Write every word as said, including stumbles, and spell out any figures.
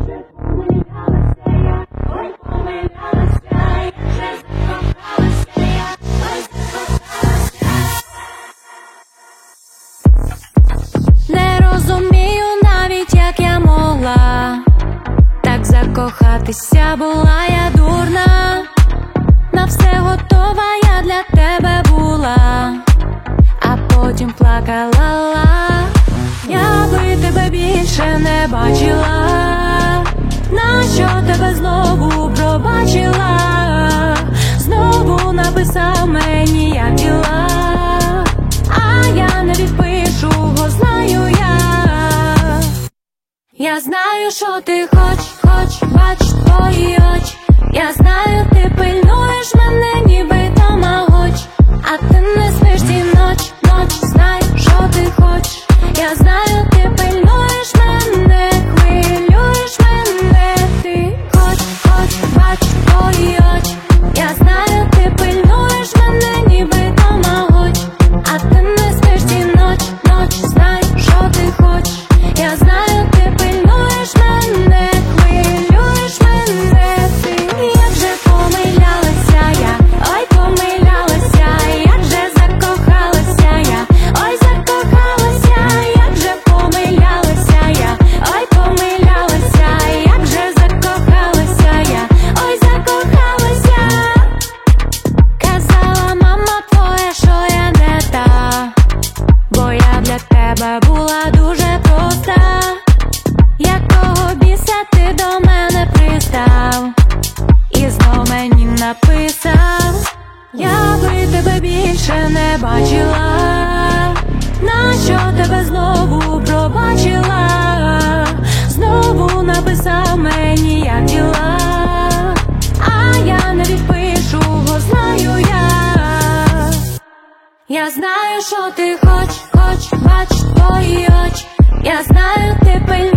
Не розумію навіть, як я могла так закохатися, була я дурна. На все готова я для тебе була, а потім плакала. Я би тебе більше не бачила, нащо тебе знову пробачила? Знову написав мені, як діла, а я не відпишу, бо знаю я. Я знаю, що ти хоч, хоч, бач твої очі. Я знаю, ти пильнуєш мене, ніби тамагоч, а ти не спиш ці ноч, ноч, знай, що ти хочеш. Я знаю, ти пильнуєш мене, хвилюєш мене. Ти хоч, хоч, бач твої очі. Я знаю, ти пильнуєш мене, ніби тамагоч, а ти не спиш ці ноч, ноч, знай, що ти хочеш. Я знаю, ти пильнуєш мене, хвилюєш мене. Ти як же помилялася я, ой, помилялася, як же закохалася я, ой, закохалася, як же помилялася я, ой, помилялася, як же закохалася я, ой, закохалася. Казала мама твоя, що я не та, бо я для тебе була дуже проста. Якого біса ти до мене пристав і знов мені написав? Я би тебе більше не бачила, нащо тебе знову пробачила? Знову написав мені, як діла, а я не відпишу, бо знаю я. Я знаю, що ти хоч, хоч, бач твої очі. Я знаю, ти пильнуєш